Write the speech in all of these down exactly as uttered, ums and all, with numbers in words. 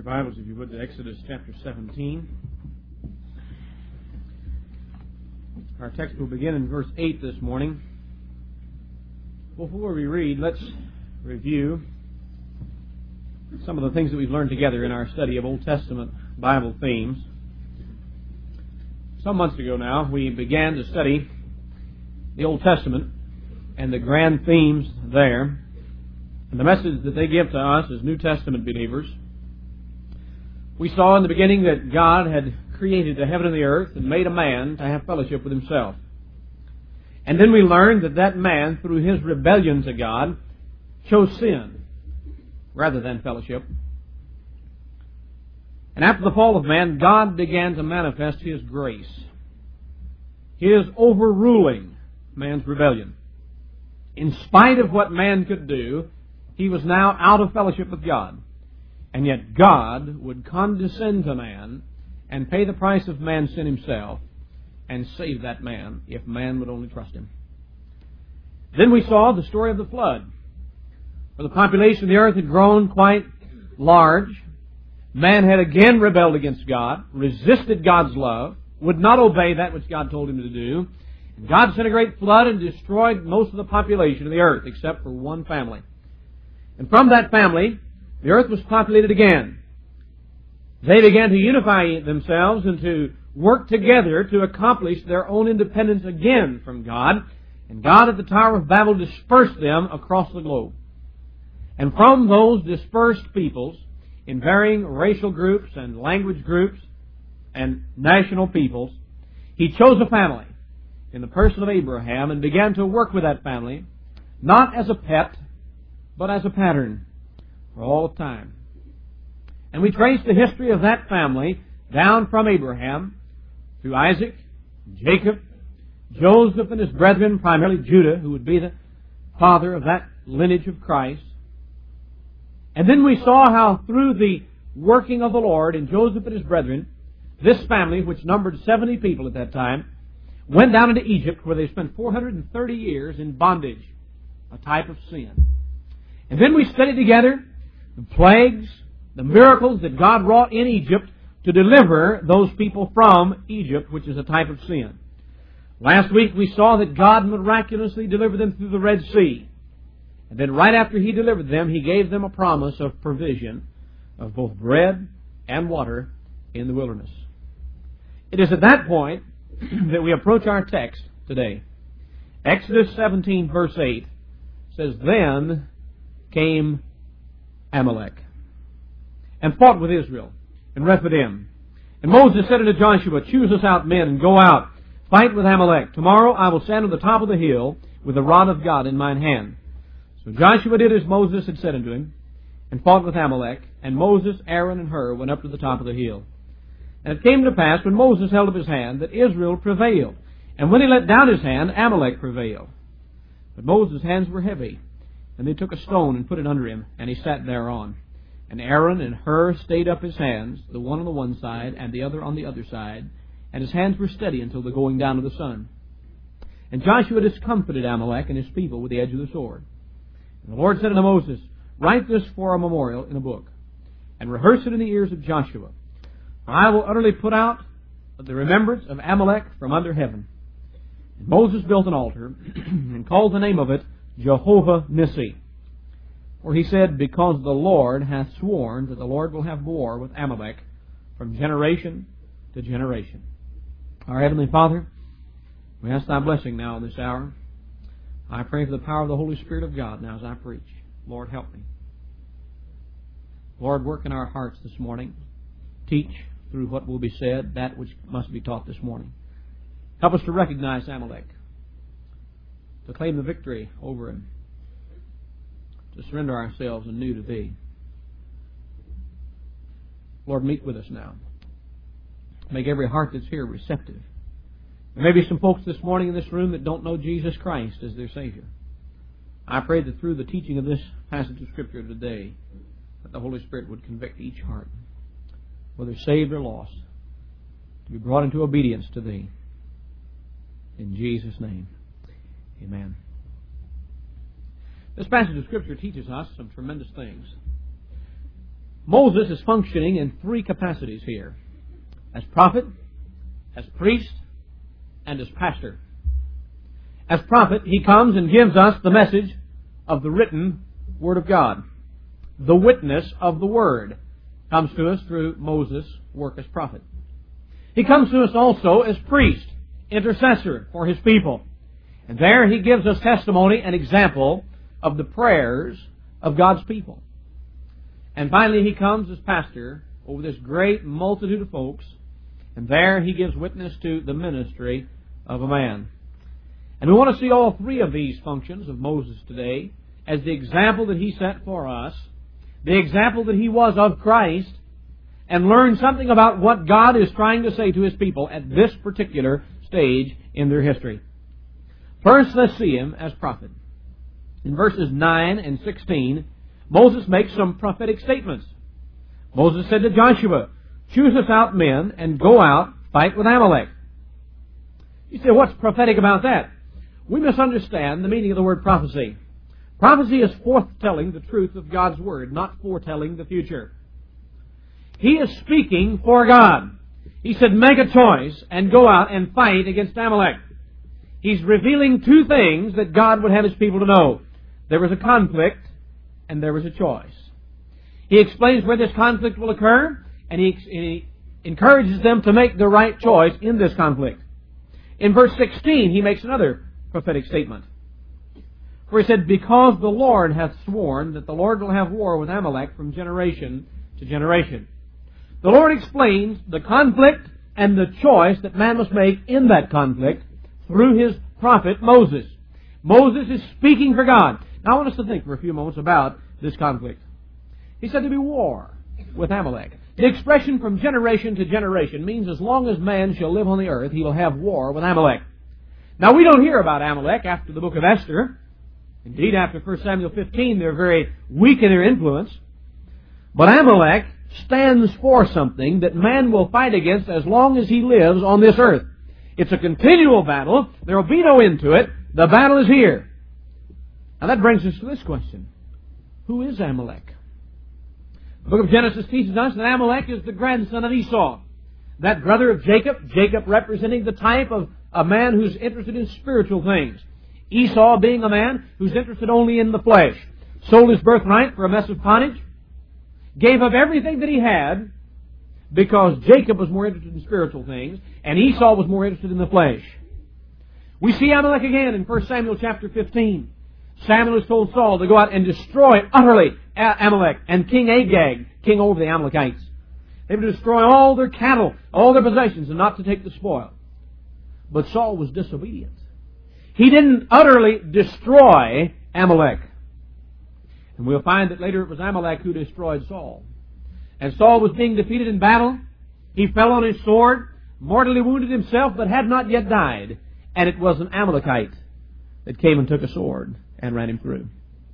Your Bibles, if you would, to Exodus chapter seventeen. Our text will begin in verse eight this morning. Before we read, let's review some of the things that we've learned together in our study of Old Testament Bible themes. Some months ago now, we began to study the Old Testament and the grand themes there, and the message that they give to us as New Testament believers. We saw in the beginning that God had created the heaven and the earth and made a man to have fellowship with himself. And then we learned that that man, through his rebellion to God, chose sin rather than fellowship. And after the fall of man, God began to manifest His grace, His overruling man's rebellion. In spite of what man could do, he was now out of fellowship with God. And yet God would condescend to man and pay the price of man's sin Himself and save that man if man would only trust Him. Then we saw the story of the flood, where the population of the earth had grown quite large. Man had again rebelled against God, resisted God's love, would not obey that which God told him to do. And God sent a great flood and destroyed most of the population of the earth except for one family. And from that family, the earth was populated again. They began to unify themselves and to work together to accomplish their own independence again from God. And God at the Tower of Babel dispersed them across the globe. And from those dispersed peoples, in varying racial groups and language groups and national peoples, He chose a family in the person of Abraham and began to work with that family, not as a pet, but as a pattern for all of time. And we trace the history of that family down from Abraham through Isaac, Jacob, Joseph and his brethren, primarily Judah, who would be the father of that lineage of Christ. And then we saw how through the working of the Lord in Joseph and his brethren, this family, which numbered seventy people at that time, went down into Egypt, where they spent four hundred thirty years in bondage, a type of sin. And then we studied together the plagues, the miracles that God wrought in Egypt to deliver those people from Egypt, which is a type of sin. Last week we saw that God miraculously delivered them through the Red Sea. And then right after He delivered them, He gave them a promise of provision of both bread and water in the wilderness. It is at that point that we approach our text today. Exodus seventeen verse eight says, "Then came Amalek, and fought with Israel, and Rephidim. And Moses said unto Joshua, Choose us out men, and go out, fight with Amalek. Tomorrow I will stand on the top of the hill, with the rod of God in mine hand. So Joshua did as Moses had said unto him, and fought with Amalek. And Moses, Aaron, and Hur went up to the top of the hill. And it came to pass, when Moses held up his hand, that Israel prevailed. And when he let down his hand, Amalek prevailed. But Moses' hands were heavy. And they took a stone and put it under him, and he sat thereon. And Aaron and Hur stayed up his hands, the one on the one side, and the other on the other side. And his hands were steady until the going down of the sun. And Joshua discomfited Amalek and his people with the edge of the sword. And the Lord said unto Moses, Write this for a memorial in a book, and rehearse it in the ears of Joshua. For I will utterly put out the remembrance of Amalek from under heaven. And Moses built an altar, and called the name of it Jehovah Nissi. For he said, Because the Lord hath sworn that the Lord will have war with Amalek from generation to generation. Our Heavenly Father, we ask Thy blessing now in this hour. I pray for the power of the Holy Spirit of God now as I preach. Lord, help me. Lord, work in our hearts this morning. Teach through what will be said that which must be taught this morning. Help us to recognize Amalek, to claim the victory over him, to surrender ourselves anew to Thee. Lord, meet with us now. Make every heart that's here receptive. There may be some folks this morning in this room that don't know Jesus Christ as their Savior. I pray that through the teaching of this passage of Scripture today, that the Holy Spirit would convict each heart, whether saved or lost, to be brought into obedience to Thee. In Jesus' name, amen. This passage of Scripture teaches us some tremendous things. Moses is functioning in three capacities here: as prophet, as priest, and as pastor. As prophet, he comes and gives us the message of the written Word of God. The witness of the Word comes to us through Moses' work as prophet. He comes to us also as priest, intercessor for his people. And there he gives us testimony and example of the prayers of God's people. And finally he comes as pastor over this great multitude of folks, and there he gives witness to the ministry of a man. And we want to see all three of these functions of Moses today as the example that he set for us, the example that he was of Christ, and learn something about what God is trying to say to his people at this particular stage in their history. First, let's see him as prophet. In verses nine and sixteen, Moses makes some prophetic statements. Moses said to Joshua, "Choose us out men and go out, fight with Amalek." You say, what's prophetic about that? We misunderstand the meaning of the word prophecy. Prophecy is foretelling the truth of God's Word, not foretelling the future. He is speaking for God. He said, make a choice and go out and fight against Amalek. He's revealing two things that God would have his people to know. There was a conflict and there was a choice. He explains where this conflict will occur, and he, he encourages them to make the right choice in this conflict. In verse sixteen, he makes another prophetic statement. For he said, because the Lord hath sworn that the Lord will have war with Amalek from generation to generation. The Lord explains the conflict and the choice that man must make in that conflict through his prophet Moses. Moses is speaking for God. Now I want us to think for a few moments about this conflict. He said to be war with Amalek. The expression from generation to generation means as long as man shall live on the earth, he will have war with Amalek. Now we don't hear about Amalek after the book of Esther. Indeed, after First Samuel fifteen, they're very weak in their influence. But Amalek stands for something that man will fight against as long as he lives on this earth. It's a continual battle. There will be no end to it. The battle is here. Now that brings us to this question. Who is Amalek? The book of Genesis teaches us that Amalek is the grandson of Esau, that brother of Jacob, Jacob representing the type of a man who's interested in spiritual things. Esau being a man who's interested only in the flesh. Sold his birthright for a mess of pottage. Gave up everything that he had because Jacob was more interested in spiritual things and Esau was more interested in the flesh. We see Amalek again in First Samuel chapter fifteen. Samuel has told Saul to go out and destroy utterly Amalek and King Agag, king over the Amalekites. They would destroy all their cattle, all their possessions, and not to take the spoil. But Saul was disobedient. He didn't utterly destroy Amalek. And we'll find that later it was Amalek who destroyed Saul. As Saul was being defeated in battle, he fell on his sword, mortally wounded himself, but had not yet died. And it was an Amalekite that came and took a sword and ran him through.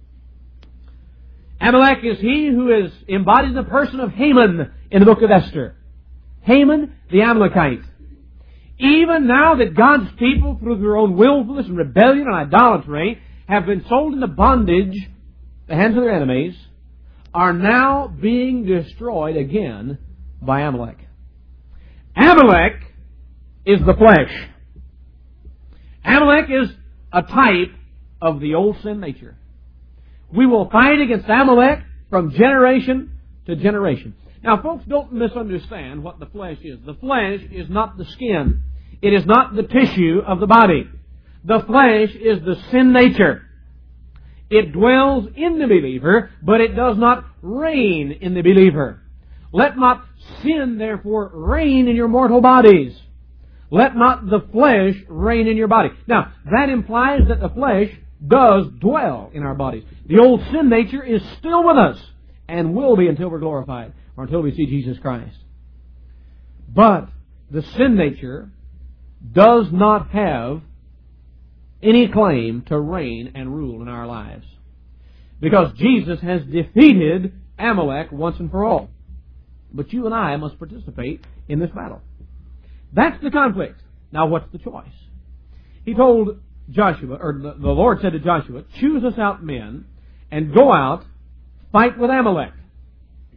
Amalek is he who is embodied in the person of Haman in the book of Esther. Haman, the Amalekite. Even now that God's people, through their own willfulness and rebellion and idolatry, have been sold into bondage, the hands of their enemies, are now being destroyed again by Amalek. Amalek is the flesh. Amalek is a type of the old sin nature. We will fight against Amalek from generation to generation. Now, folks, don't misunderstand what the flesh is. The flesh is not the skin. It is not the tissue of the body. The flesh is the sin nature. It dwells in the believer, but it does not reign in the believer. Let not sin, therefore, reign in your mortal bodies. Let not the flesh reign in your body. Now, that implies that the flesh does dwell in our bodies. The old sin nature is still with us and will be until we're glorified or until we see Jesus Christ. But the sin nature does not have any claim to reign and rule in our lives, because Jesus has defeated Amalek once and for all. But you and I must participate in this battle. That's the conflict. Now what's the choice? He told Joshua, or the, the Lord said to Joshua, choose us out men and go out, fight with Amalek.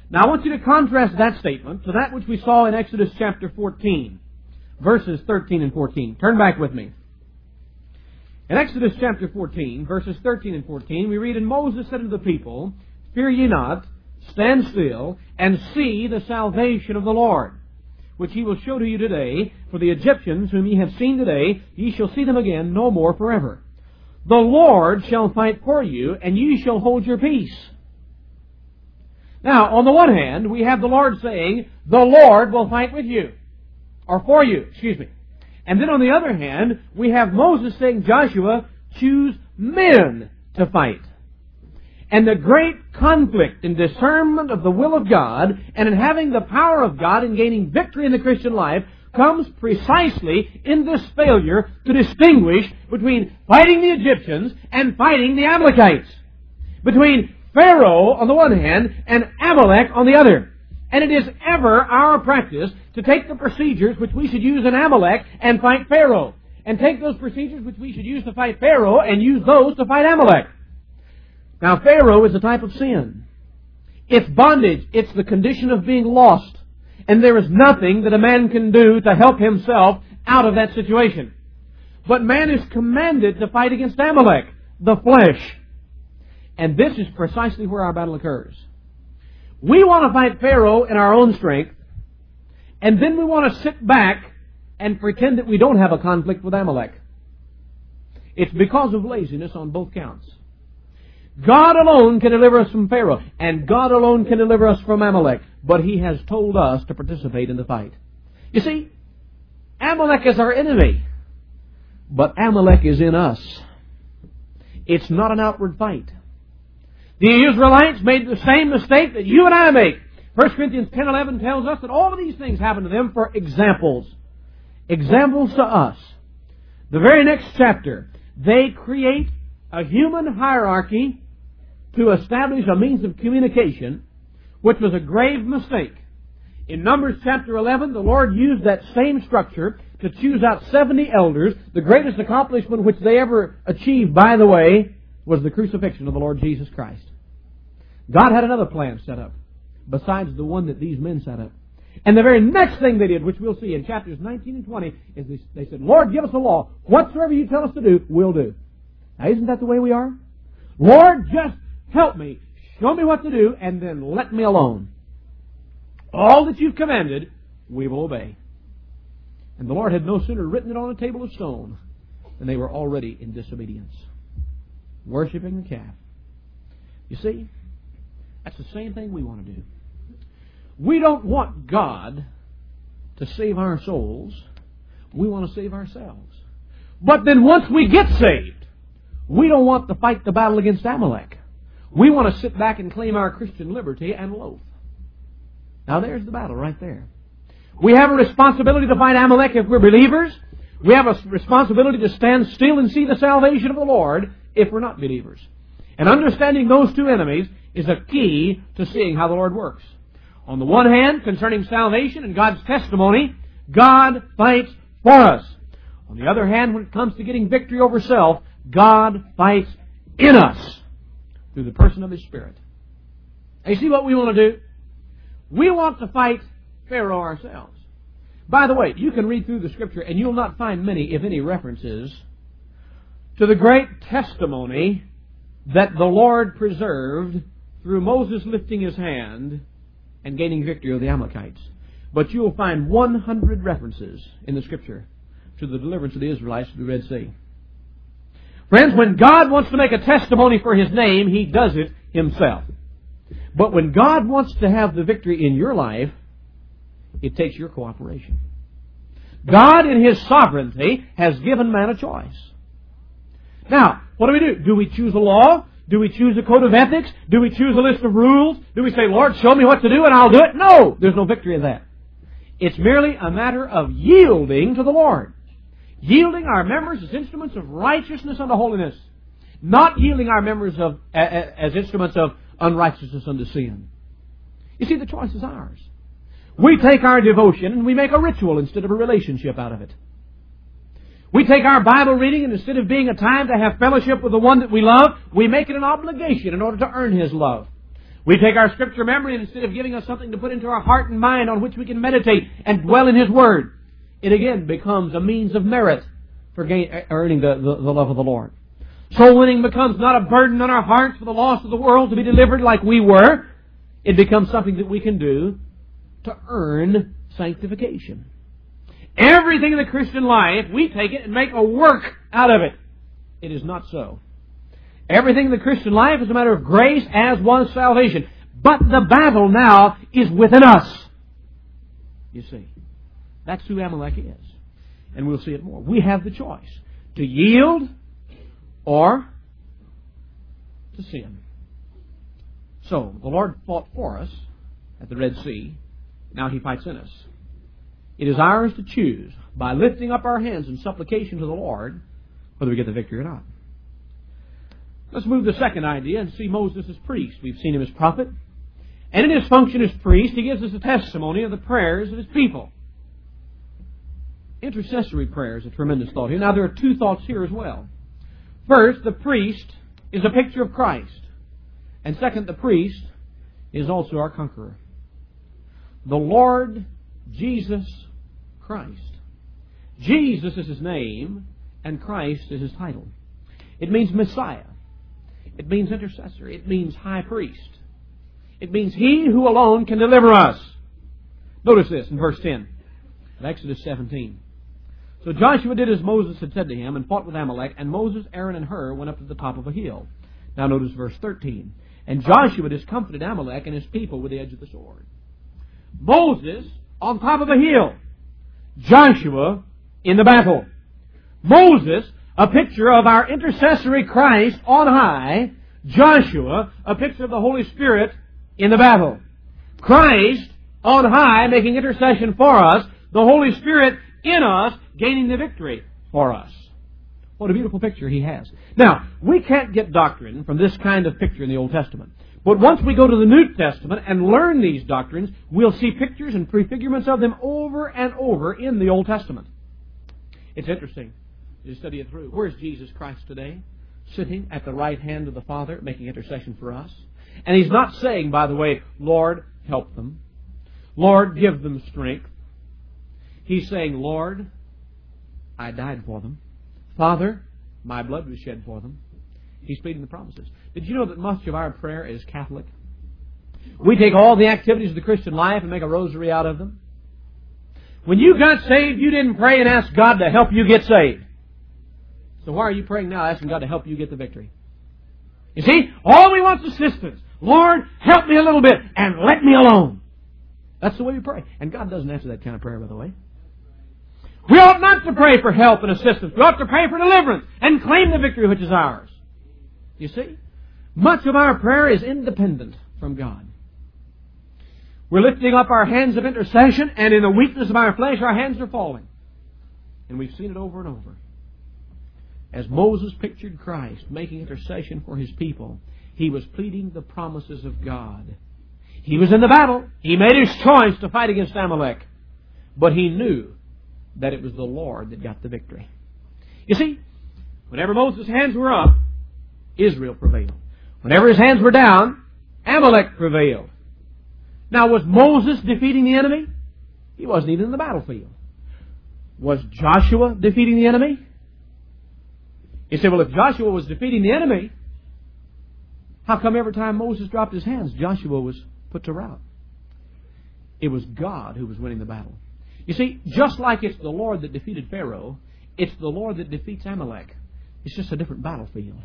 Now I want you to contrast that statement to that which we saw in Exodus chapter fourteen, verses thirteen and fourteen. Turn back with me. In Exodus chapter fourteen, verses thirteen and fourteen, we read, And Moses said unto the people, Fear ye not, stand still, and see the salvation of the Lord, which he will show to you today. For the Egyptians whom ye have seen today, ye shall see them again no more forever. The Lord shall fight for you, and ye shall hold your peace. Now, on the one hand, we have the Lord saying, the Lord will fight with you. Or for you, excuse me. And then on the other hand, we have Moses saying, Joshua, choose men to fight. And the great conflict in discernment of the will of God and in having the power of God in gaining victory in the Christian life comes precisely in this failure to distinguish between fighting the Egyptians and fighting the Amalekites. Between Pharaoh on the one hand and Amalek on the other. And it is ever our practice to take the procedures which we should use in Amalek and fight Pharaoh. And take those procedures which we should use to fight Pharaoh and use those to fight Amalek. Now Pharaoh is a type of sin. It's bondage. It's the condition of being lost. And there is nothing that a man can do to help himself out of that situation. But man is commanded to fight against Amalek, the flesh. And this is precisely where our battle occurs. We want to fight Pharaoh in our own strength, and then we want to sit back and pretend that we don't have a conflict with Amalek. It's because of laziness on both counts. God alone can deliver us from Pharaoh, and God alone can deliver us from Amalek, but He has told us to participate in the fight. You see, Amalek is our enemy, but Amalek is in us. It's not an outward fight. The Israelites made the same mistake that you and I make. First Corinthians ten eleven tells us that all of these things happen to them for examples. Examples to us. The very next chapter, they create a human hierarchy to establish a means of communication, which was a grave mistake. In Numbers chapter eleven, the Lord used that same structure to choose out seventy elders. The greatest accomplishment which they ever achieved, by the way, was the crucifixion of the Lord Jesus Christ. God had another plan set up, besides the one that these men set up. And the very next thing they did, which we'll see in chapters nineteen and twenty, is they, they said, Lord, give us a law. Whatsoever you tell us to do, we'll do. Now, isn't that the way we are? Lord, just help me. Show me what to do, and then let me alone. All that you've commanded, we will obey. And the Lord had no sooner written it on a table of stone than they were already in disobedience, worshiping the calf. You see, that's the same thing we want to do. We don't want God to save our souls. We want to save ourselves. But then once we get saved, we don't want to fight the battle against Amalek. We want to sit back and claim our Christian liberty and loaf. Now there's the battle right there. We have a responsibility to fight Amalek if we're believers. We have a responsibility to stand still and see the salvation of the Lord if we're not believers. And understanding those two enemies is a key to seeing how the Lord works. On the one hand, concerning salvation and God's testimony, God fights for us. On the other hand, when it comes to getting victory over self, God fights in us through the person of His Spirit. Now, you see what we want to do? We want to fight Pharaoh ourselves. By the way, you can read through the Scripture and you'll not find many, if any, references to the great testimony that the Lord preserved through Moses lifting his hand and gaining victory over the Amalekites. But you'll find one hundred references in the Scripture to the deliverance of the Israelites through the Red Sea. Friends, when God wants to make a testimony for His name, He does it Himself. But when God wants to have the victory in your life, it takes your cooperation. God, in His sovereignty, has given man a choice. Now, what do we do? Do we choose a law? Do we choose a code of ethics? Do we choose a list of rules? Do we say, Lord, show me what to do and I'll do it? No, there's no victory in that. It's merely a matter of yielding to the Lord. Yielding our members as instruments of righteousness unto holiness. Not yielding our members of, as instruments of unrighteousness unto sin. You see, the choice is ours. We take our devotion and we make a ritual instead of a relationship out of it. We take our Bible reading and instead of being a time to have fellowship with the one that we love, we make it an obligation in order to earn His love. We take our Scripture memory, and instead of giving us something to put into our heart and mind on which we can meditate and dwell in His Word, it again becomes a means of merit for gain, earning the, the, the love of the Lord. Soul winning becomes not a burden on our hearts for the loss of the world to be delivered like we were. It becomes something that we can do to earn sanctification. Everything in the Christian life, we take it and make a work out of it. It is not so. Everything in the Christian life is a matter of grace, as was salvation. But the battle now is within us. You see, that's who Amalek is. And we'll see it more. We have the choice to yield or to sin. So, the Lord fought for us at the Red Sea. Now He fights in us. It is ours to choose by lifting up our hands in supplication to the Lord whether we get the victory or not. Let's move to the second idea and see Moses as priest. We've seen him as prophet. And in his function as priest, he gives us a testimony of the prayers of his people. Intercessory prayer is a tremendous thought here. Now, there are two thoughts here as well. First, the priest is a picture of Christ. And second, the priest is also our conqueror. The Lord Jesus Christ. Jesus is His name, and Christ is His title. It means Messiah. It means intercessor. It means high priest. It means He who alone can deliver us. Notice this in verse ten of Exodus seventeen. So Joshua did as Moses had said to him and fought with Amalek, and Moses, Aaron, and Hur went up to the top of a hill. Now notice verse thirteen. And Joshua discomfited Amalek and his people with the edge of the sword. Moses on top of a hill. Joshua in the battle. Moses, a picture of our intercessory Christ on high. Joshua, a picture of the Holy Spirit in the battle. Christ on high, making intercession for us. The Holy Spirit in us, gaining the victory for us. What a beautiful picture He has. Now, we can't get doctrine from this kind of picture in the Old Testament. But once we go to the New Testament and learn these doctrines, we'll see pictures and prefigurements of them over and over in the Old Testament. It's interesting to study it through. Where's Jesus Christ today? Sitting at the right hand of the Father, making intercession for us. And He's not saying, by the way, Lord, help them. Lord, give them strength. He's saying, Lord, I died for them. Father, my blood was shed for them. He's pleading the promises. Did you know that much of our prayer is Catholic? We take all the activities of the Christian life and make a rosary out of them. When you got saved, you didn't pray and ask God to help you get saved. So why are you praying now, asking God to help you get the victory? You see, all we want is assistance. Lord, help me a little bit and let me alone. That's the way we pray. And God doesn't answer that kind of prayer, by the way. We ought not to pray for help and assistance. We ought to pray for deliverance and claim the victory which is ours. You see? Much of our prayer is independent from God. We're lifting up our hands of intercession, and in the weakness of our flesh, our hands are falling. And we've seen it over and over. As Moses pictured Christ making intercession for His people, he was pleading the promises of God. He was in the battle. He made his choice to fight against Amalek. But he knew that it was the Lord that got the victory. You see, whenever Moses' hands were up, Israel prevailed. Whenever his hands were down, Amalek prevailed. Now, was Moses defeating the enemy? He wasn't even in the battlefield. Was Joshua defeating the enemy? You say, well, if Joshua was defeating the enemy, how come every time Moses dropped his hands, Joshua was put to rout? It was God who was winning the battle. You see, just like it's the Lord that defeated Pharaoh, it's the Lord that defeats Amalek. It's just a different battlefield.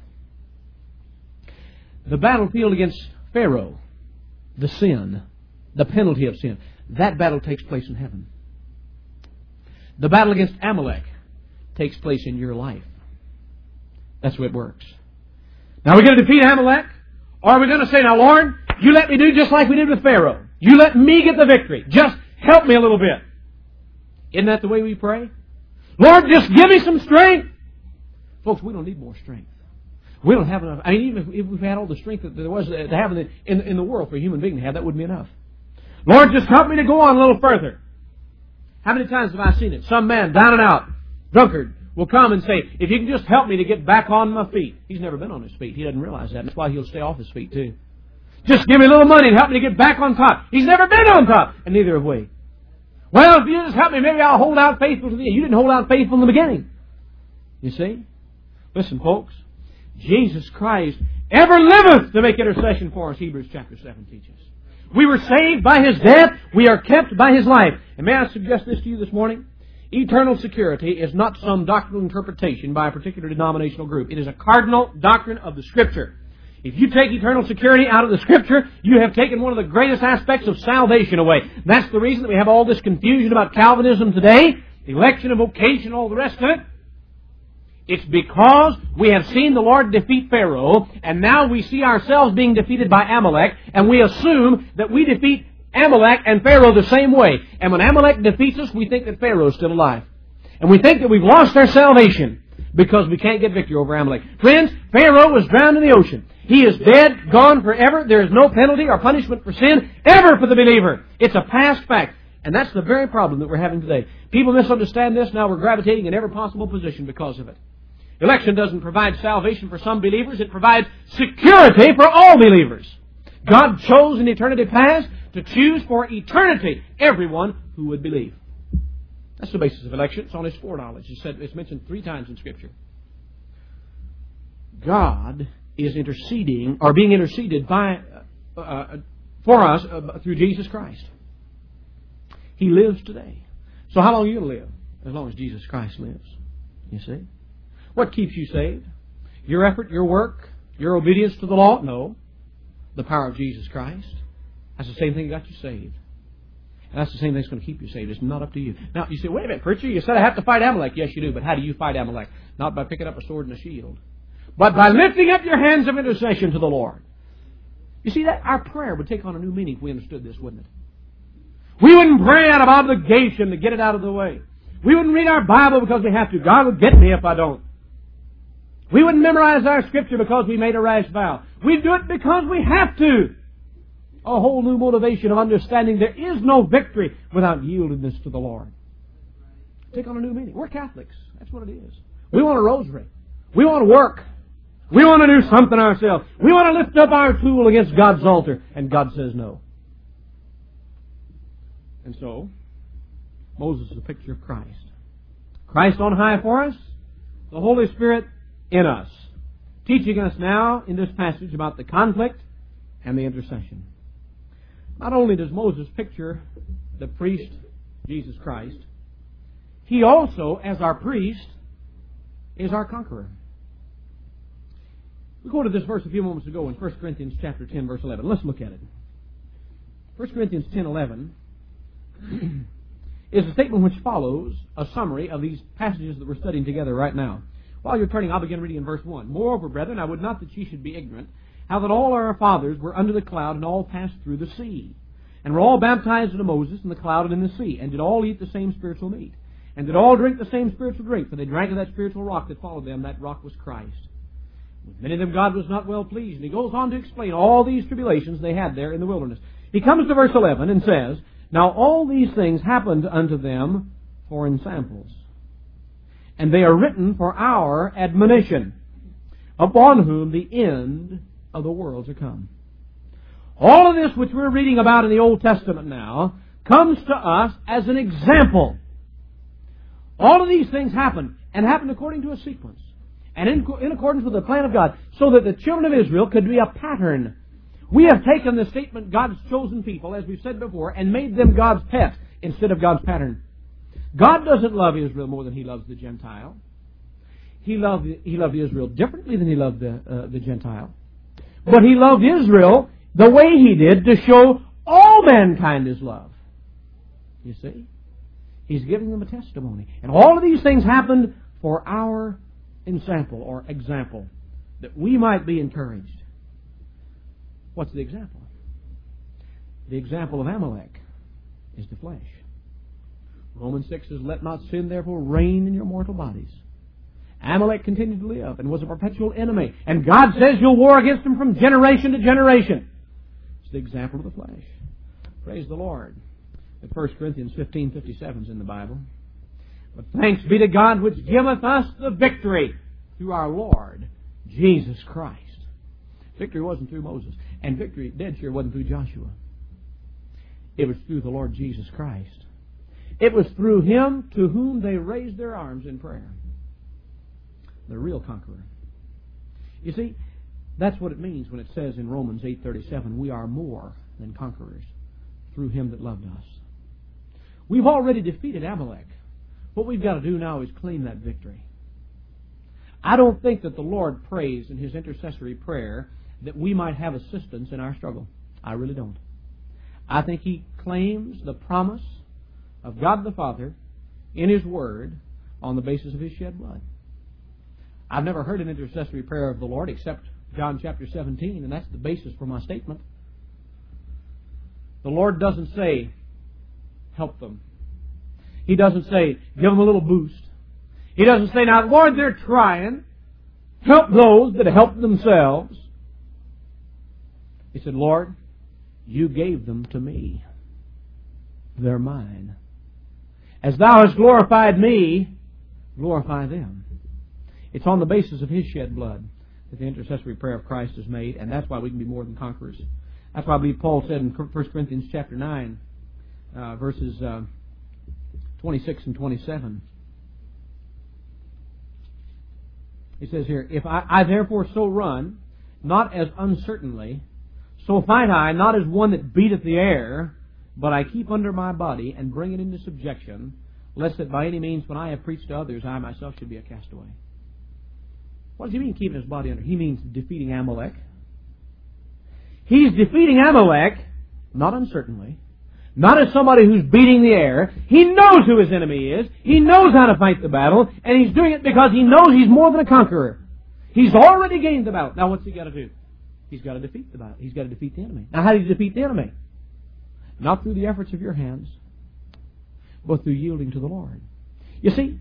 The battlefield against Pharaoh, the sin, the penalty of sin, that battle takes place in heaven. The battle against Amalek takes place in your life. That's the way it works. Now, are we going to defeat Amalek? Or are we going to say, now, Lord, you let me do just like we did with Pharaoh. You let me get the victory. Just help me a little bit. Isn't that the way we pray? Lord, just give me some strength. Folks, we don't need more strength. We don't have enough. I mean, even if we've had all the strength that there was to have in the, in, in the world for a human being to have, that wouldn't be enough. Lord, just help me to go on a little further. How many times have I seen it? Some man, down and out, drunkard, will come and say, if you can just help me to get back on my feet. He's never been on his feet. He doesn't realize that. That's why he'll stay off his feet too. Just give me a little money and help me to get back on top. He's never been on top, and neither have we. Well, if you just help me, maybe I'll hold out faithful to thee. You didn't hold out faithful in the beginning. You see? Listen, folks. Jesus Christ ever liveth to make intercession for us, Hebrews chapter seven teaches. We were saved by His death. We are kept by His life. And may I suggest this to you this morning? Eternal security is not some doctrinal interpretation by a particular denominational group. It is a cardinal doctrine of the Scripture. If you take eternal security out of the Scripture, you have taken one of the greatest aspects of salvation away. That's the reason that we have all this confusion about Calvinism today, election and vocation, all the rest of it. It's because we have seen the Lord defeat Pharaoh, and now we see ourselves being defeated by Amalek, and we assume that we defeat Amalek and Pharaoh the same way. And when Amalek defeats us, we think that Pharaoh is still alive. And we think that we've lost our salvation because we can't get victory over Amalek. Friends, Pharaoh was drowned in the ocean. He is dead, gone forever. There is no penalty or punishment for sin ever for the believer. It's a past fact. And that's the very problem that we're having today. People misunderstand this. Now we're gravitating in every possible position because of it. Election doesn't provide salvation for some believers. It provides security for all believers. God chose in eternity past to choose for eternity everyone who would believe. That's the basis of election. It's on His foreknowledge. It's, said, it's mentioned three times in Scripture. God is interceding, or being interceded by, uh, uh, for us uh, through Jesus Christ. He lives today. So how long are you going to live? As long as Jesus Christ lives. You see? What keeps you saved? Your effort, your work, your obedience to the law? No. The power of Jesus Christ. That's the same thing that got you saved. And that's the same thing that's going to keep you saved. It's not up to you. Now, you say, wait a minute, preacher, you said I have to fight Amalek. Yes, you do. But how do you fight Amalek? Not by picking up a sword and a shield, but by lifting up your hands of intercession to the Lord. You see, that our prayer would take on a new meaning if we understood this, wouldn't it? We wouldn't pray out of obligation to get it out of the way. We wouldn't read our Bible because we have to. God will get me if I don't. We wouldn't memorize our Scripture because we made a rash vow. We do it because we have to. A whole new motivation of understanding there is no victory without yieldedness to the Lord. Take on a new meaning. We're Catholics. That's what it is. We want a rosary. We want to work. We want to do something ourselves. We want to lift up our tool against God's altar. And God says no. And so, Moses is a picture of Christ. Christ on high for us, the Holy Spirit in us, teaching us now in this passage about the conflict and the intercession. Not only does Moses picture the priest, Jesus Christ, he also, as our priest, is our conqueror. We quoted this verse a few moments ago in First Corinthians chapter ten, verse eleven. Let's look at it. First Corinthians ten, eleven is a statement which follows a summary of these passages that we're studying together right now. While you're turning, I'll begin reading in verse one. Moreover, brethren, I would not that ye should be ignorant, how that all our fathers were under the cloud, and all passed through the sea, and were all baptized into Moses in the cloud and in the sea, and did all eat the same spiritual meat, and did all drink the same spiritual drink, for they drank of that spiritual rock that followed them. That rock was Christ. With many of them God was not well pleased. And he goes on to explain all these tribulations they had there in the wilderness. He comes to verse eleven and says, now all these things happened unto them for ensamples, and they are written for our admonition, upon whom the end of the world to come. All of this which we're reading about in the Old Testament now comes to us as an example. All of these things happened, and happened according to a sequence, and in, in accordance with the plan of God, so that the children of Israel could be a pattern. We have taken the statement, God's chosen people, as we've said before, and made them God's pet instead of God's pattern. God doesn't love Israel more than He loves the Gentile. He loved, he loved Israel differently than He loved the, uh, the Gentile. But He loved Israel the way He did to show all mankind His love. You see? He's giving them a testimony. And all of these things happened for our ensample or example, that we might be encouraged. What's the example? The example of Amalek is the flesh. Romans six says, let not sin therefore reign in your mortal bodies. Amalek continued to live and was a perpetual enemy. And God says you'll war against him from generation to generation. It's the example of the flesh. Praise the Lord. That First Corinthians fifteen fifty-seven is in the Bible. But thanks be to God which giveth us the victory through our Lord Jesus Christ. Victory wasn't through Moses. And victory, dead sure, wasn't through Joshua. It was through the Lord Jesus Christ. It was through Him to whom they raised their arms in prayer. The real conqueror. You see, that's what it means when it says in Romans eight thirty-seven, we are more than conquerors through Him that loved us. We've already defeated Amalek. What we've got to do now is claim that victory. I don't think that the Lord prays in His intercessory prayer that we might have assistance in our struggle. I really don't. I think He claims the promise of God the Father in His Word on the basis of His shed blood. I've never heard an intercessory prayer of the Lord except John chapter seventeen, and that's the basis for my statement. The Lord doesn't say, help them. He doesn't say, give them a little boost. He doesn't say, now, Lord, they're trying. Help those that help themselves. He said, Lord, you gave them to me. They're mine. As thou hast glorified me, glorify them. It's on the basis of His shed blood that the intercessory prayer of Christ is made, and that's why we can be more than conquerors. That's why I believe Paul said in First Corinthians chapter nine, uh, verses uh, twenty-six and twenty-seven. He says here, If I, I therefore so run, not as uncertainly, so fight I, not as one that beateth the air, but I keep under my body and bring it into subjection, lest that by any means when I have preached to others, I myself should be a castaway. What does he mean keeping his body under? He means defeating Amalek. He's defeating Amalek, not uncertainly, not as somebody who's beating the air. He knows who his enemy is. He knows how to fight the battle, and he's doing it because he knows he's more than a conqueror. He's already gained the battle. Now what's he got to do? He's got to defeat the battle. He's got to defeat the enemy. Now how do you defeat the enemy? Not through the efforts of your hands, but through yielding to the Lord. You see,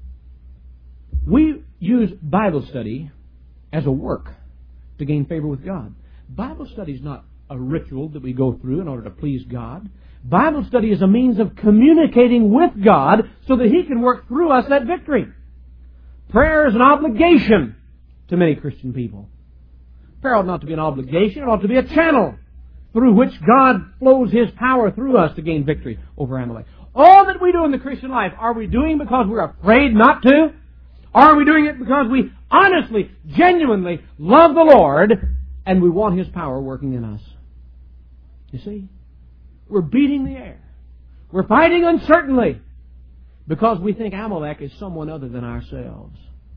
we use Bible study as a work to gain favor with God. Bible study is not a ritual that we go through in order to please God. Bible study is a means of communicating with God so that He can work through us that victory. Prayer is an obligation to many Christian people. Prayer ought not to be an obligation. It ought to be a channel through which God flows His power through us to gain victory over Amalek. All that we do in the Christian life, are we doing because we're afraid not to? Or are we doing it because we honestly, genuinely love the Lord and we want His power working in us? You see? We're beating the air. We're fighting uncertainly because we think Amalek is someone other than ourselves.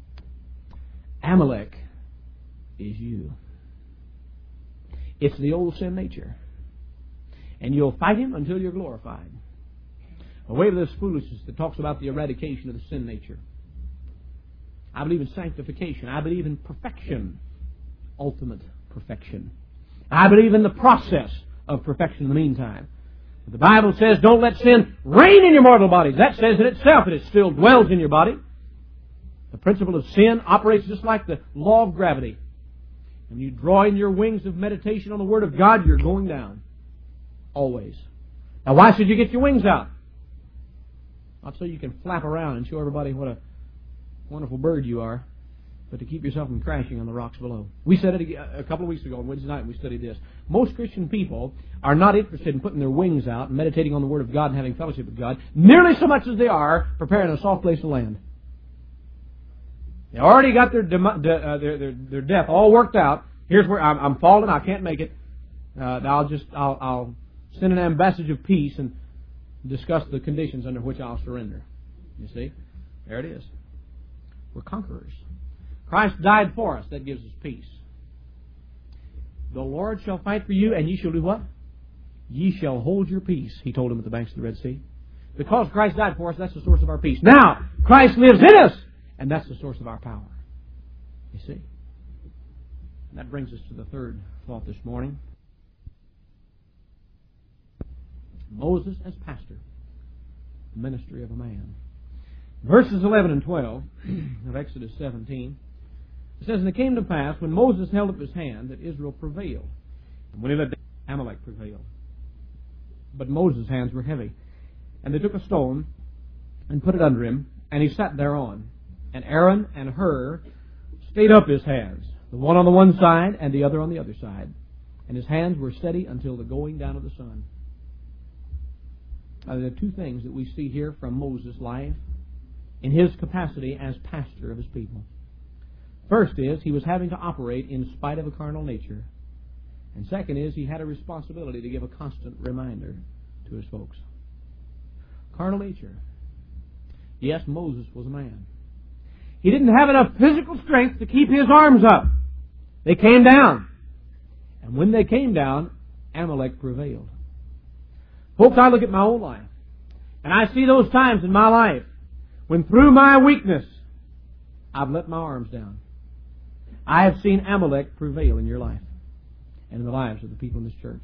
Amalek is you. It's the old sin nature. And you'll fight him until you're glorified. Away with this foolishness that talks about the eradication of the sin nature. I believe in sanctification. I believe in perfection. Ultimate perfection. I believe in the process of perfection in the meantime. The Bible says, don't let sin reign in your mortal bodies. That says in itself that it still dwells in your body. The principle of sin operates just like the law of gravity. When you draw in your wings of meditation on the Word of God, you're going down. Always. Now why should you get your wings out? Not so you can flap around and show everybody what a wonderful bird you are, but to keep yourself from crashing on the rocks below. We said it a couple of weeks ago on Wednesday night when we studied this. Most Christian people are not interested in putting their wings out and meditating on the Word of God and having fellowship with God nearly so much as they are preparing a soft place to land. They already got their de- de- uh, their, their their death all worked out. Here's where I'm, I'm falling. I can't make it. Uh, I'll just I'll, I'll send an ambassador of peace and discuss the conditions under which I'll surrender. You see, there it is. We're conquerors. Christ died for us. That gives us peace. The Lord shall fight for you, and ye shall do what? Ye shall hold your peace. He told him at the banks of the Red Sea. Because Christ died for us, that's the source of our peace. Now, Christ lives in us. And that's the source of our power. You see? And that brings us to the third thought this morning. Moses as pastor. The ministry of a man. Verses eleven and twelve of Exodus seventeen. It says, And it came to pass, when Moses held up his hand, that Israel prevailed. And when he let down, Amalek prevailed. But Moses' hands were heavy. And they took a stone and put it under him, and he sat thereon. And Aaron and Hur stayed up his hands. The one on the one side and the other on the other side. And his hands were steady until the going down of the sun. Now, there are two things that we see here from Moses' life in his capacity as pastor of his people. First is, he was having to operate in spite of a carnal nature. And second is, he had a responsibility to give a constant reminder to his folks. Carnal nature. Yes, Moses was a man. He didn't have enough physical strength to keep his arms up. They came down. And when they came down, Amalek prevailed. Folks, I look at my own life, and I see those times in my life when through my weakness, I've let my arms down. I have seen Amalek prevail in your life and in the lives of the people in this church.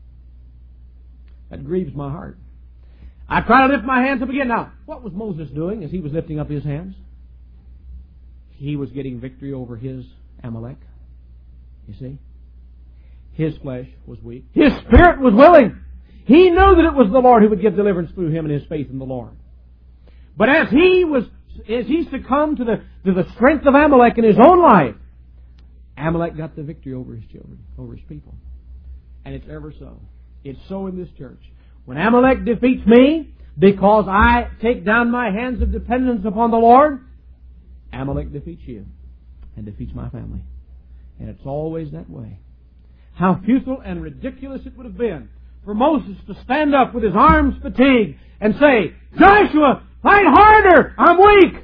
That grieves my heart. I try to lift my hands up again. Now, what was Moses doing as he was lifting up his hands? He was getting victory over his Amalek. You see? His flesh was weak. His spirit was willing. He knew that it was the Lord who would give deliverance through him and his faith in the Lord. But as he was, as he succumbed to the, to the strength of Amalek in his own life, Amalek got the victory over his children, over his people. And it's ever so. It's so in this church. When Amalek defeats me, because I take down my hands of dependence upon the Lord, Amalek defeats you and defeats my family. And it's always that way. How futile and ridiculous it would have been for Moses to stand up with his arms fatigued and say, Joshua, fight harder! I'm weak!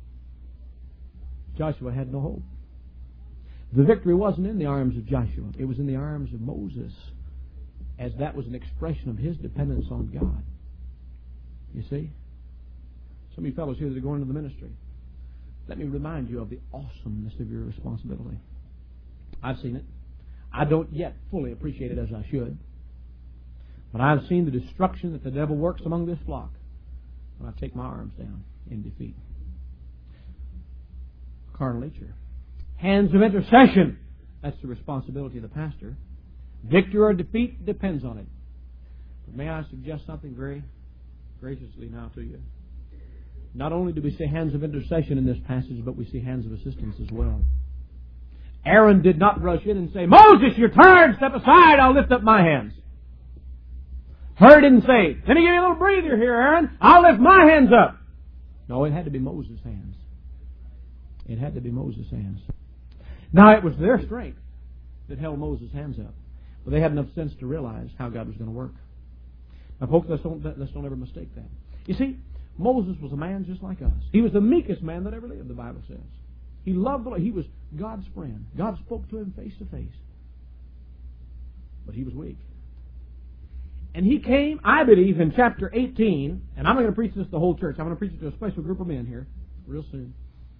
Joshua had no hope. The victory wasn't in the arms of Joshua. It was in the arms of Moses, as that was an expression of his dependence on God. You see? Some of you fellows here that are going into the ministry, let me remind you of the awesomeness of your responsibility. I've seen it. I don't yet fully appreciate it as I should. But I've seen the destruction that the devil works among this flock when I take my arms down in defeat. Carnal nature. Hands of intercession. That's the responsibility of the pastor. Victory or defeat depends on it. But may I suggest something very graciously now to you? Not only do we see hands of intercession in this passage, but we see hands of assistance as well. Aaron did not rush in and say, Moses, you're tired, step aside, I'll lift up my hands. Hur didn't say, let me give you a little breather here, Aaron, I'll lift my hands up. No, it had to be Moses' hands. It had to be Moses' hands. Now, it was their strength that held Moses' hands up. But they had enough sense to realize how God was going to work. Now, folks, let's don't, let's don't ever mistake that. You see, Moses was a man just like us. He was the meekest man that ever lived, the Bible says. He loved the Lord. He was God's friend. God spoke to him face to face. But he was weak. And he came, I believe, in chapter eighteen, and I'm not going to preach this to the whole church. I'm going to preach it to a special group of men here real soon.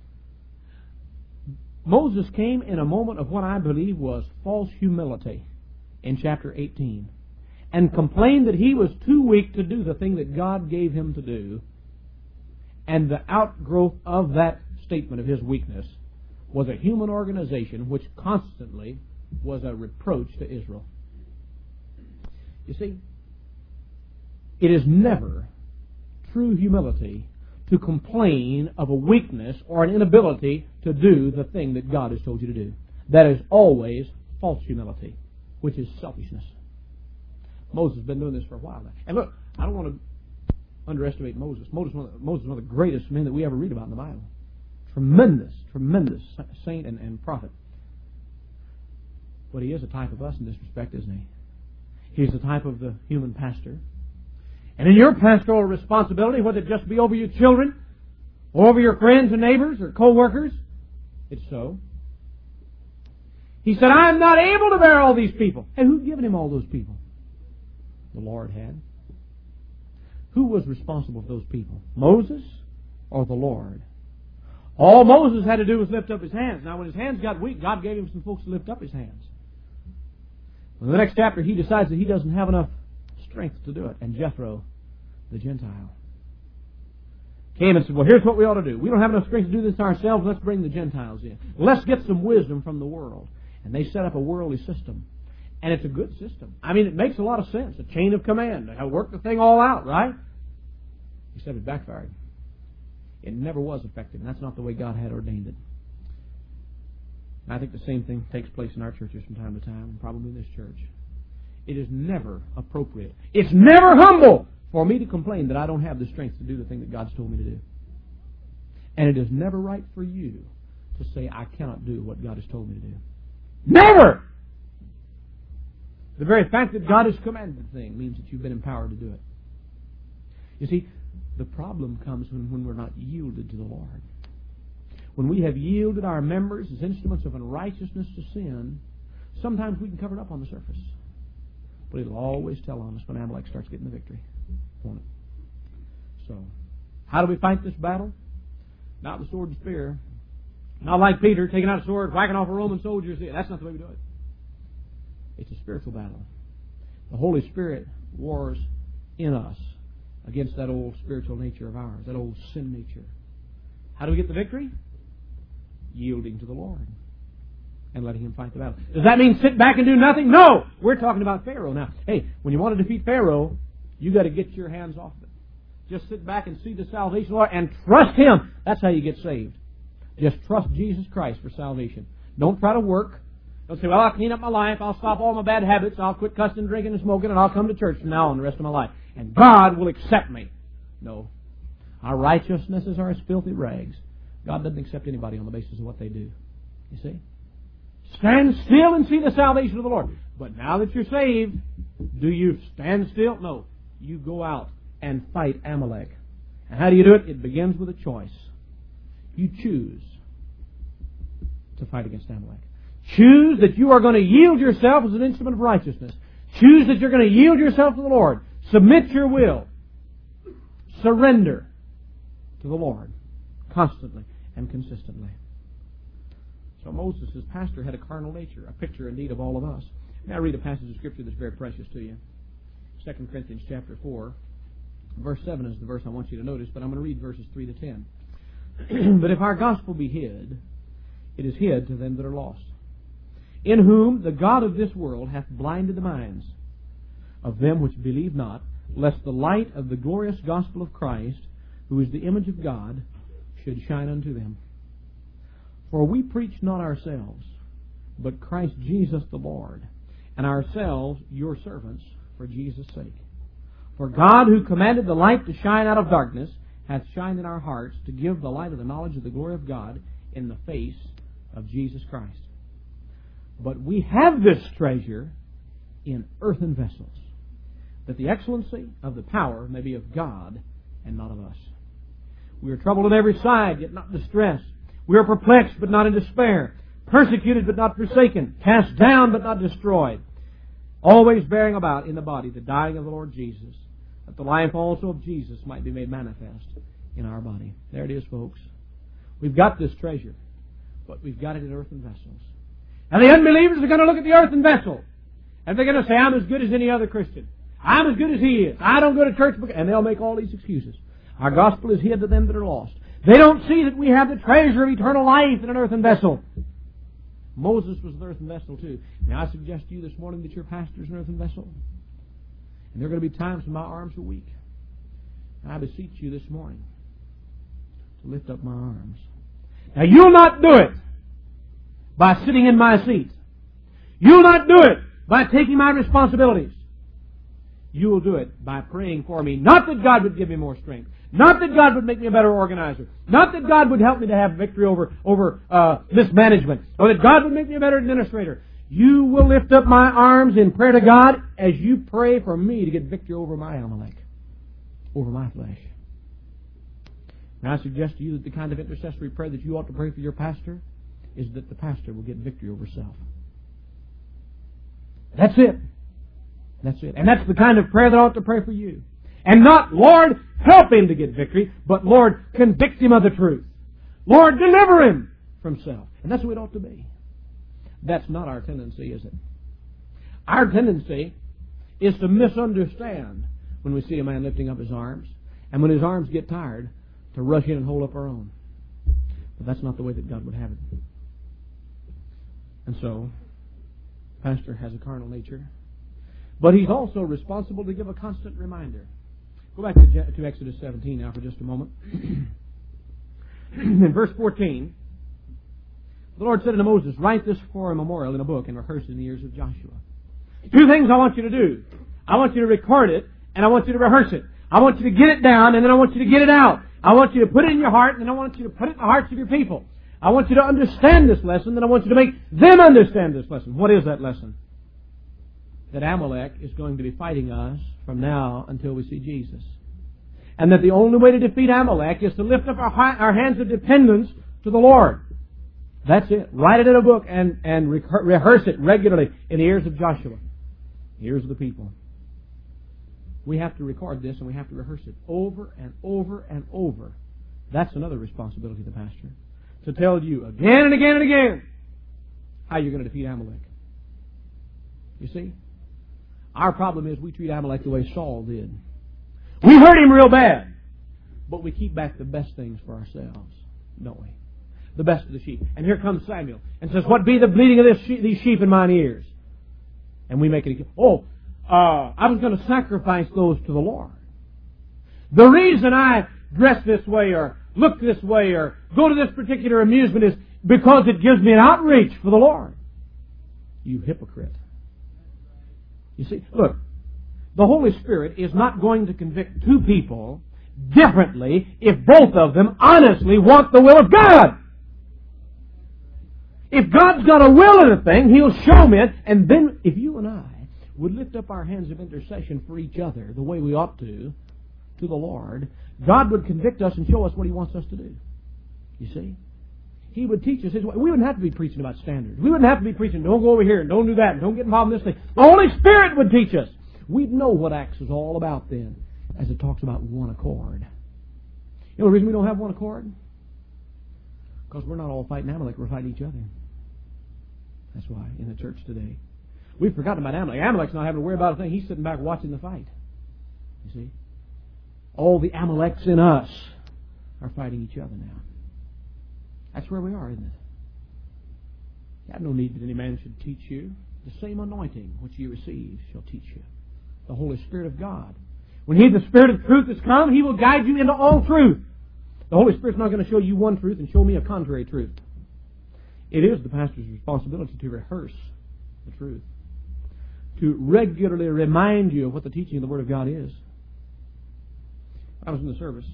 Moses came in a moment of what I believe was false humility in chapter eighteen and complained that he was too weak to do the thing that God gave him to do. And the outgrowth of that statement of his weakness was a human organization which constantly was a reproach to Israel. You see, it is never true humility to complain of a weakness or an inability to do the thing that God has told you to do. That is always false humility, which is selfishness. Moses has been doing this for a while now. And look, I don't want to underestimate Moses. Moses, Moses is one of the greatest men that we ever read about in the Bible. Tremendous, tremendous saint and, and prophet. But he is a type of us in this respect, isn't he? He's the type of the human pastor. And in your pastoral responsibility, whether it just be over your children, or over your friends and neighbors or co-workers, it's so. He said, I'm not able to bear all these people. And who'd given him all those people? The Lord had. Who was responsible for those people? Moses or the Lord? All Moses had to do was lift up his hands. Now, when his hands got weak, God gave him some folks to lift up his hands. In the next chapter, he decides that he doesn't have enough strength to do it. And Jethro, the Gentile, came and said, well, here's what we ought to do. We don't have enough strength to do this ourselves. Let's bring the Gentiles in. Let's get some wisdom from the world. And they set up a worldly system. And it's a good system. I mean, it makes a lot of sense. A chain of command. They work the thing all out, right? Except it backfired. It never was effective. And that's not the way God had ordained it. And I think the same thing takes place in our churches from time to time, and probably in this church. It is never appropriate. It's never humble for me to complain that I don't have the strength to do the thing that God's told me to do. And it is never right for you to say, I cannot do what God has told me to do. Never! The very fact that God has commanded the thing means that you've been empowered to do it. You see, the problem comes when, when we're not yielded to the Lord. When we have yielded our members as instruments of unrighteousness to sin, sometimes we can cover it up on the surface. But it'll always tell on us when Amalek starts getting the victory. Won't it? So, how do we fight this battle? Not with sword and spear. Not like Peter, taking out a sword, whacking off a Roman soldier. That's not the way we do it. It's a spiritual battle. The Holy Spirit wars in us against that old spiritual nature of ours, that old sin nature. How do we get the victory? Yielding to the Lord and letting Him fight the battle. Does that mean sit back and do nothing? No! We're talking about Pharaoh now. Hey, when you want to defeat Pharaoh, you got to get your hands off it. Just sit back and see the salvation of the Lord and trust Him. That's how you get saved. Just trust Jesus Christ for salvation. Don't try to work. Don't say, well, I'll clean up my life, I'll stop all my bad habits, I'll quit cussing, drinking, and smoking, and I'll come to church from now on the rest of my life. And God will accept me. No. Our righteousnesses are as filthy rags. God doesn't accept anybody on the basis of what they do. You see? Stand still and see the salvation of the Lord. But now that you're saved, do you stand still? No. You go out and fight Amalek. And how do you do it? It begins with a choice. You choose to fight against Amalek. Choose that you are going to yield yourself as an instrument of righteousness. Choose that you're going to yield yourself to the Lord. Submit your will. Surrender to the Lord constantly and consistently. So Moses, as pastor, had a carnal nature, a picture indeed of all of us. Now I read a passage of Scripture that's very precious to you. Second Corinthians chapter four, verse seven is the verse I want you to notice, but I'm going to read verses three to ten. But if our gospel be hid, it is hid to them that are lost, in whom the God of this world hath blinded the minds of them which believe not, lest the light of the glorious gospel of Christ, who is the image of God, should shine unto them. For we preach not ourselves, but Christ Jesus the Lord, and ourselves your servants for Jesus' sake. For God, who commanded the light to shine out of darkness, hath shined in our hearts to give the light of the knowledge of the glory of God in the face of Jesus Christ. But we have this treasure in earthen vessels, that the excellency of the power may be of God and not of us. We are troubled on every side, yet not distressed. We are perplexed, but not in despair. Persecuted, but not forsaken. Cast down, but not destroyed. Always bearing about in the body the dying of the Lord Jesus, that the life also of Jesus might be made manifest in our body. There it is, folks. We've got this treasure, but we've got it in earthen vessels. And the unbelievers are going to look at the earthen vessel, and they're going to say, I'm as good as any other Christian. I'm as good as he is. I don't go to church, and they'll make all these excuses. Our gospel is hid to them that are lost. They don't see that we have the treasure of eternal life in an earthen vessel. Moses was an earthen vessel too. Now I suggest to you this morning that your pastor is an earthen vessel. And there are going to be times when my arms are weak. And I beseech you this morning to lift up my arms. Now you'll not do it by sitting in my seat. You'll not do it by taking my responsibilities. You will do it by praying for me. Not that God would give me more strength. Not that God would make me a better organizer. Not that God would help me to have victory over, over uh, mismanagement. Or that God would make me a better administrator. You will lift up my arms in prayer to God as you pray for me to get victory over my Amalek, over my flesh. Now I suggest to you that the kind of intercessory prayer that you ought to pray for your pastor is that the pastor will get victory over self. That's it. That's it. And that's the kind of prayer that I ought to pray for you. And not, Lord, help him to get victory, but Lord, convict him of the truth. Lord, deliver him from self. And that's the way it ought to be. That's not our tendency, is it? Our tendency is to misunderstand when we see a man lifting up his arms, and when his arms get tired, to rush in and hold up our own. But that's not the way that God would have it. And so, the pastor has a carnal nature, but he's also responsible to give a constant reminder. Go back to, to Exodus seventeen now for just a moment. In verse fourteen, The Lord said to Moses, write this for a memorial in a book and rehearse it in the ears of Joshua. Two things I want you to do. I want you to record it, and I want you to rehearse it. I want you to get it down, and then I want you to get it out. I want you to put it in your heart, and then I want you to put it in the hearts of your people. I want you to understand this lesson, and I want you to make them understand this lesson. What is that lesson? That Amalek is going to be fighting us from now until we see Jesus. And that the only way to defeat Amalek is to lift up our, our hands of dependence to the Lord. That's it. Write it in a book and, and rehearse it regularly in the ears of Joshua, the ears of the people. We have to record this and we have to rehearse it over and over and over. That's another responsibility of the pastor. To tell you again and again and again how you're going to defeat Amalek. You see? Our problem is we treat Amalek the way Saul did. We hurt him real bad, but we keep back the best things for ourselves, don't we? The best of the sheep. And here comes Samuel and says, what be the bleating of this sheep, these sheep in mine ears? And we make it, oh, uh, I was going to sacrifice those to the Lord. The reason I dress this way or look this way or go to this particular amusement is because it gives me an outreach for the Lord. You hypocrite. You see, look, the Holy Spirit is not going to convict two people differently if both of them honestly want the will of God. If God's got a will in a thing, He'll show me it, and then if you and I would lift up our hands of intercession for each other the way we ought to, to the Lord, God would convict us and show us what He wants us to do. You see? He would teach us His way. We wouldn't have to be preaching about standards. We wouldn't have to be preaching, don't go over here and don't do that and don't get involved in this thing. The Holy Spirit would teach us. We'd know what Acts is all about then, as it talks about one accord. You know the reason we don't have one accord? Because we're not all fighting Amalek, we're fighting each other. That's why, in the church today. We've forgotten about Amalek. Amalek's not having to worry about a thing. He's sitting back watching the fight. You see? All the Amaleks in us are fighting each other now. That's where we are, isn't it? You have no need that any man should teach you. The same anointing which you receive shall teach you. The Holy Spirit of God. When He, the Spirit of truth, has come, He will guide you into all truth. The Holy Spirit's not going to show you one truth and show me a contrary truth. It is the pastor's responsibility to rehearse the truth. To regularly remind you of what the teaching of the Word of God is. I was in the service.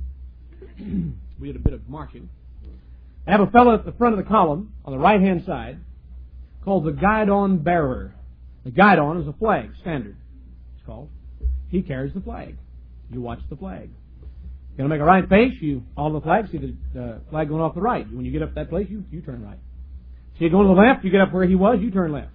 We did a bit of marching. I have a fellow at the front of the column, on the right-hand side, called the guidon bearer. The guidon is a flag, standard, it's called. He carries the flag. You watch the flag. You're going to make a right face, you follow the flag, see the uh, flag going off the right. When you get up to that place, you, you turn right. See it going to the left, you get up where he was, you turn left.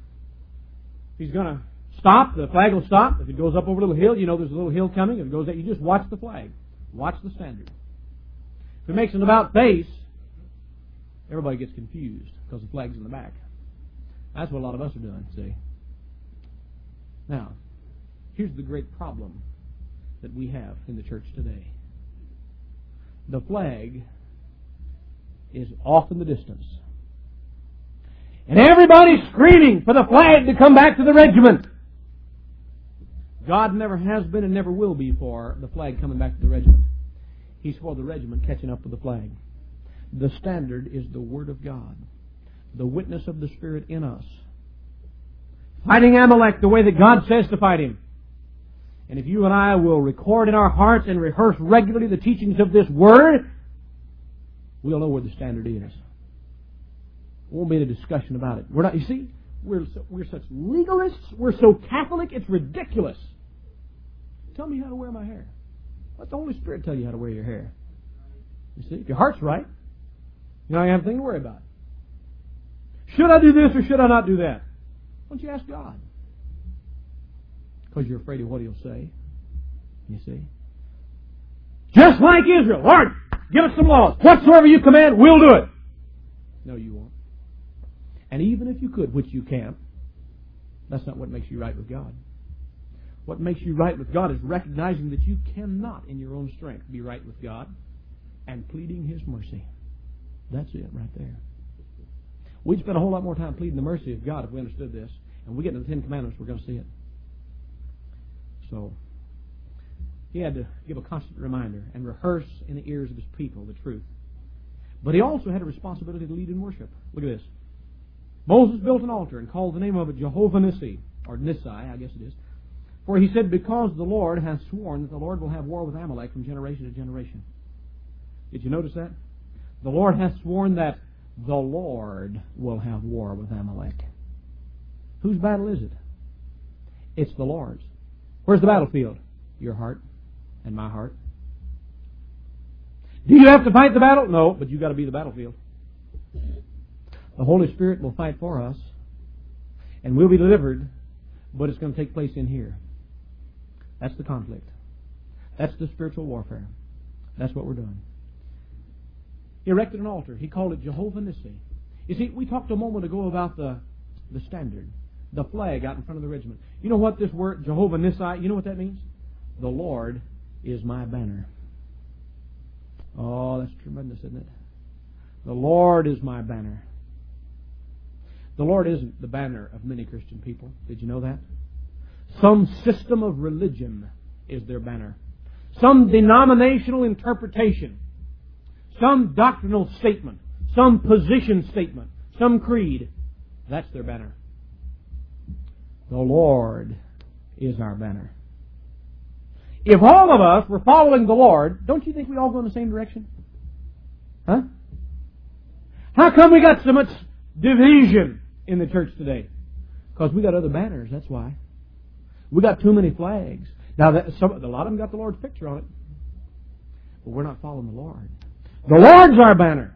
If he's going to stop, the flag will stop. If it goes up over a little hill, you know there's a little hill coming. If it goes there, you just watch the flag. Watch the standard. If it makes an about face, everybody gets confused because the flag's in the back. That's what a lot of us are doing, see. Now, here's the great problem that we have in the church today. The flag is off in the distance. And everybody's screaming for the flag to come back to the regiment. God never has been and never will be for the flag coming back to the regiment. He's for the regiment catching up with the flag. The standard is the Word of God, the witness of the Spirit in us. Fighting Amalek the way that God says to fight him. And if you and I will record in our hearts and rehearse regularly the teachings of this Word, we'll know where the standard is. There won't be any discussion about it. We're not. You see, we're so, we're such legalists. We're so Catholic. It's ridiculous. Tell me how to wear my hair. Let the Holy Spirit tell you how to wear your hair. You see, if your heart's right, you don't have anything to worry about. Should I do this or should I not do that? Why don't you ask God? Because you're afraid of what He'll say. You see? Just like Israel. Lord, give us some laws. Whatsoever you command, we'll do it. No, you won't. And even if you could, which you can't, that's not what makes you right with God. What makes you right with God is recognizing that you cannot, in your own strength, be right with God and pleading His mercy. That's it right there. We'd spend a whole lot more time pleading the mercy of God if we understood this. And we get into the Ten Commandments, we're going to see it. So, He had to give a constant reminder and rehearse in the ears of His people the truth. But he also had a responsibility to lead in worship. Look at this. Moses built an altar and called the name of it Jehovah Nissi, or Nissi, I guess it is. For he said, because the Lord hath sworn that the Lord will have war with Amalek from generation to generation. Did you notice that? The Lord hath sworn that the Lord will have war with Amalek. Whose battle is it? It's the Lord's. Where's the battlefield? Your heart and my heart. Do you have to fight the battle? No, but you've got to be the battlefield. The Holy Spirit will fight for us, and we'll be delivered, but it's going to take place in here. That's the conflict. That's the spiritual warfare. That's what we're doing. He erected an altar. He called it Jehovah Nissi. You see, we talked a moment ago about the, the standard, the flag out in front of the regiment. You know what this word, Jehovah Nissi, you know what that means? The Lord is my banner. Oh, that's tremendous, isn't it? The Lord is my banner. The Lord isn't the banner of many Christian people. Did you know that? Some system of religion is their banner. Some denominational interpretation. Some doctrinal statement. Some position statement. Some creed. That's their banner. The Lord is our banner. If all of us were following the Lord, don't you think we all go in the same direction? Huh? How come we got so much division in the church today? Because we got other banners, that's why. We got too many flags. Now, that, some, a lot of them got the Lord's picture on it. But we're not following the Lord. The Lord's our banner.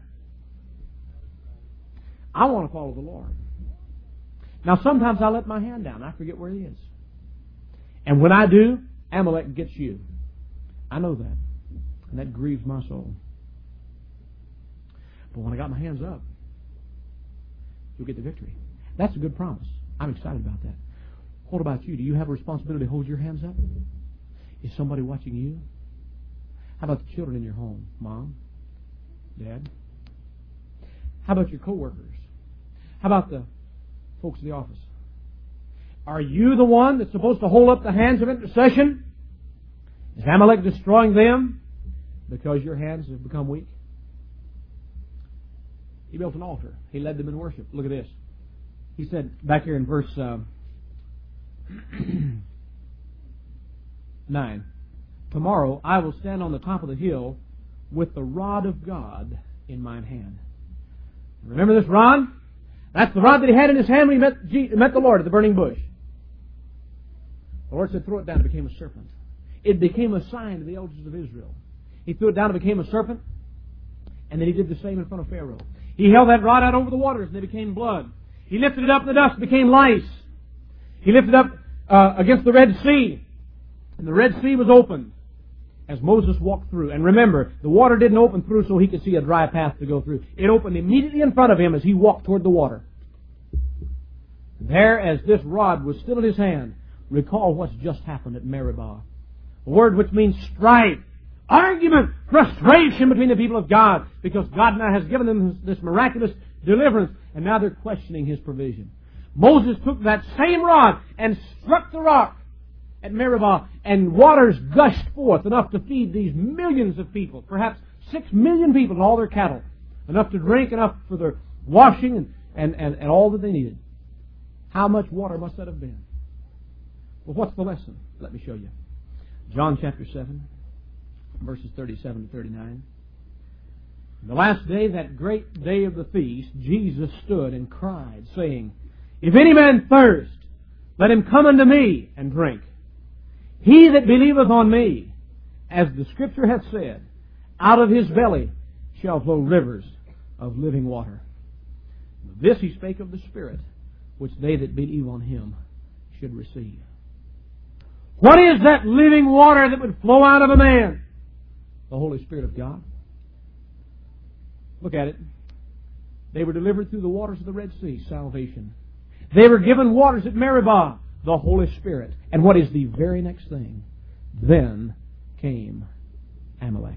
I want to follow the Lord. Now, sometimes I let my hand down. I forget where He is. And when I do, Amalek gets you. I know that. And that grieves my soul. But when I got my hands up, you'll get the victory. That's a good promise. I'm excited about that. What about you? Do you have a responsibility to hold your hands up? Is somebody watching you? How about the children in your home? Mom? Dad? How about your co-workers? How about the folks in the office? Are you the one that's supposed to hold up the hands of intercession? Is Amalek destroying them because your hands have become weak? He built an altar. He led them in worship. Look at this. He said back here in verse uh, nine, tomorrow I will stand on the top of the hill with the rod of God in mine hand. Remember this rod? That's the rod that he had in his hand when he met, Jesus, met the Lord at the burning bush. The Lord said, throw it down. It became a serpent. It became a sign to the elders of Israel. He threw it down. It became a serpent. And then he did the same in front of Pharaoh. He held that rod out over the waters and they became blood. He lifted it up in the dust. It became lice. He lifted it up uh, against the Red Sea. And the Red Sea was opened as Moses walked through. And remember, the water didn't open through so he could see a dry path to go through. It opened immediately in front of him as he walked toward the water. There, as this rod was still in his hand, recall what's just happened at Meribah. A word which means strife, argument, frustration between the people of God, because God now has given them this miraculous deliverance, and now they're questioning His provision. Moses took that same rod and struck the rock at Meribah, and waters gushed forth enough to feed these millions of people, perhaps six million people and all their cattle, enough to drink, enough for their washing and, and, and, and all that they needed. How much water must that have been? Well, what's the lesson? Let me show you. John chapter seven, verses thirty-seven to thirty-nine. The last day, that great day of the feast, Jesus stood and cried, saying, If any man thirst, let him come unto me and drink. He that believeth on me, as the Scripture hath said, out of his belly shall flow rivers of living water. This he spake of the Spirit, which they that believe on him should receive. What is that living water that would flow out of a man? The Holy Spirit of God. Look at it. They were delivered through the waters of the Red Sea, salvation. They were given waters at Meribah, the Holy Spirit. And what is the very next thing? Then came Amalek.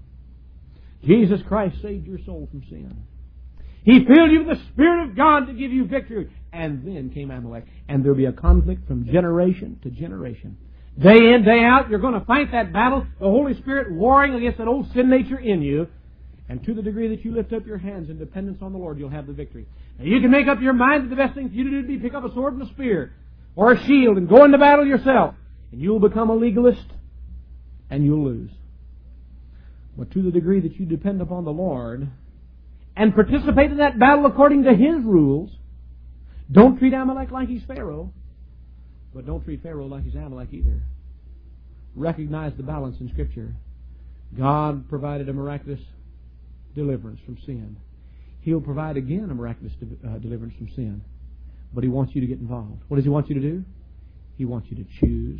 Jesus Christ saved your soul from sin. He filled you with the Spirit of God to give you victory. And then came Amalek. And there will be a conflict from generation to generation. Day in, day out, you're going to fight that battle. The Holy Spirit warring against that old sin nature in you. And to the degree that you lift up your hands in dependence on the Lord, you'll have the victory. Now, you can make up your mind that the best thing for you to do would be pick up a sword and a spear or a shield and go into battle yourself. And you'll become a legalist and you'll lose. But to the degree that you depend upon the Lord and participate in that battle according to His rules, don't treat Amalek like he's Pharaoh, but don't treat Pharaoh like he's Amalek either. Recognize the balance in Scripture. God provided a miraculous deliverance from sin. He'll provide again a miraculous de- uh, deliverance from sin. But He wants you to get involved. What does He want you to do? He wants you to choose.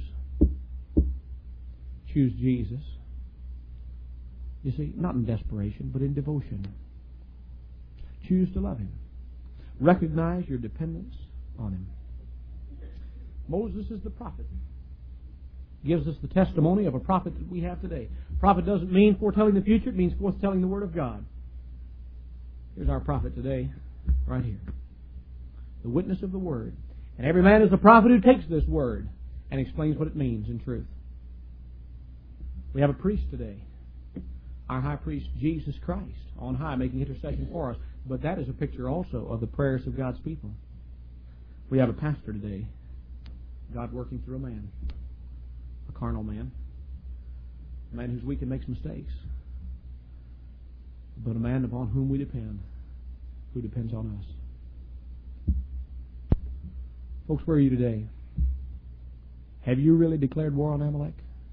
Choose Jesus. You see, not in desperation, but in devotion. Choose to love Him. Recognize your dependence on Him. Moses is the prophet. Gives us the testimony of a prophet that we have today. Prophet doesn't mean foretelling the future. It means foretelling the Word of God. Here's our prophet today, right here. The witness of the Word. And every man is a prophet who takes this Word and explains what it means in truth. We have a priest today. Our high priest, Jesus Christ, on high, making intercession for us. But that is a picture also of the prayers of God's people. We have a pastor today. God working through a man. A carnal man. A man who's weak and makes mistakes. But a man upon whom we depend. Who depends on us. Folks, where are you today? Have you really declared war on Amalek?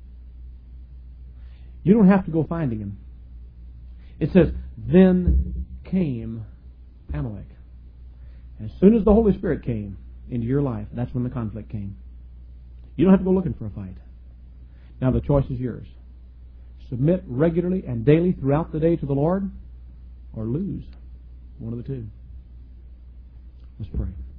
You don't have to go finding him. It says, then came Amalek. As soon as the Holy Spirit came into your life, that's when the conflict came. You don't have to go looking for a fight. Now the choice is yours. Submit regularly and daily throughout the day to the Lord, or lose. One of the two. Let's pray.